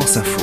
France Info.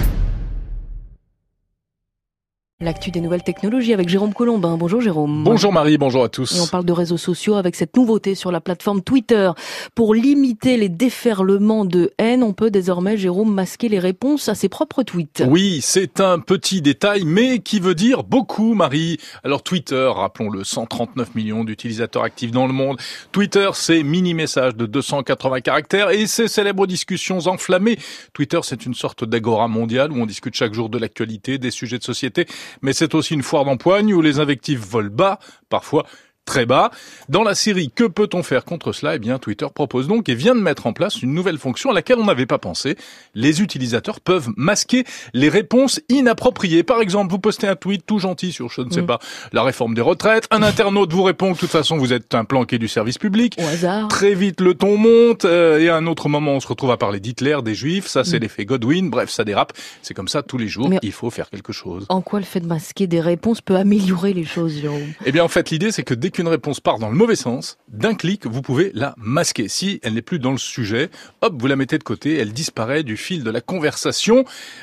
L'actu des nouvelles technologies avec Jérôme Colombin. Bonjour Jérôme. Bonjour Marie, bonjour à tous. Et on parle de réseaux sociaux avec cette nouveauté sur la plateforme Twitter. Pour limiter les déferlements de haine, on peut désormais, Jérôme, masquer les réponses à ses propres tweets. Oui, c'est un petit détail, mais qui veut dire beaucoup, Marie. Alors Twitter, rappelons-le, 139 millions d'utilisateurs actifs dans le monde. Twitter, c'est mini-messages de 280 caractères et ces célèbres discussions enflammées. Twitter, c'est une sorte d'agora mondiale où on discute chaque jour de l'actualité, des sujets de société. Mais c'est aussi une foire d'empoigne où les invectives volent bas, parfois très bas. Dans la série « Que peut-on faire contre cela ?» Eh bien, Twitter propose donc et vient de mettre en place une nouvelle fonction à laquelle on n'avait pas pensé. Les utilisateurs peuvent masquer les réponses inappropriées. Par exemple, vous postez un tweet tout gentil sur, je ne sais pas, la réforme des retraites. Un internaute vous répond que de toute façon, vous êtes un planqué du service public. Au hasard. Très vite, le ton monte. Et à un autre moment, on se retrouve à parler d'Hitler, des Juifs. Ça, c'est l'effet Godwin. Bref, ça dérape. C'est comme ça tous les jours. Mais il faut faire quelque chose. En quoi le fait de masquer des réponses peut améliorer les choses, Jérôme ? Eh bien, en fait, l'idée, c'est que dès qu'une réponse part dans le mauvais sens, d'un clic, vous pouvez la masquer. Si elle n'est plus dans le sujet, hop, vous la mettez de côté, elle disparaît du fil de la conversation.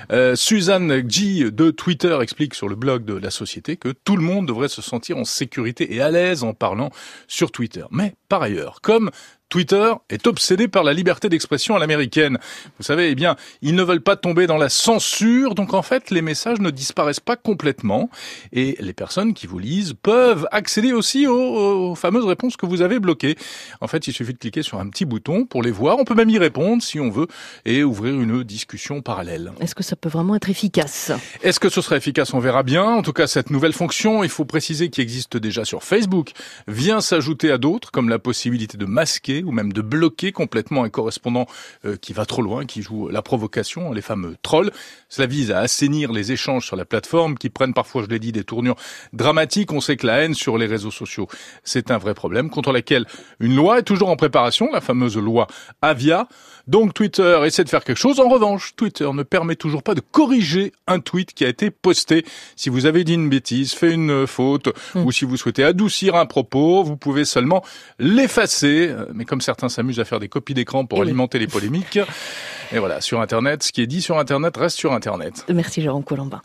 Suzanne G de Twitter explique sur le blog de la société que tout le monde devrait se sentir en sécurité et à l'aise en parlant sur Twitter. Mais par ailleurs, comme Twitter est obsédé par la liberté d'expression à l'américaine. Vous savez, eh bien, ils ne veulent pas tomber dans la censure, donc en fait, les messages ne disparaissent pas complètement. Et les personnes qui vous lisent peuvent accéder aussi aux fameuses réponses que vous avez bloquées. En fait, il suffit de cliquer sur un petit bouton pour les voir. On peut même y répondre si on veut et ouvrir une discussion parallèle. Est-ce que ça peut vraiment être efficace ? Est-ce que ce sera efficace ? On verra bien. En tout cas, cette nouvelle fonction, il faut préciser qu'il existe déjà sur Facebook, vient s'ajouter à d'autres, comme la possibilité de masquer ou même de bloquer complètement un correspondant qui va trop loin, qui joue la provocation, les fameux trolls. Cela vise à assainir les échanges sur la plateforme qui prennent parfois, je l'ai dit, des tournures dramatiques. On sait que la haine sur les réseaux sociaux, c'est un vrai problème contre laquelle une loi est toujours en préparation, la fameuse loi Avia. Donc Twitter essaie de faire quelque chose. En revanche, Twitter ne permet toujours pas de corriger un tweet qui a été posté. Si vous avez dit une bêtise, fait une faute, ou si vous souhaitez adoucir un propos, vous pouvez seulement l'effacer. Mais comme certains s'amusent à faire des copies d'écran pour alimenter les polémiques, et voilà, sur Internet, ce qui est dit sur Internet reste sur Internet. Merci Jérôme Colombin.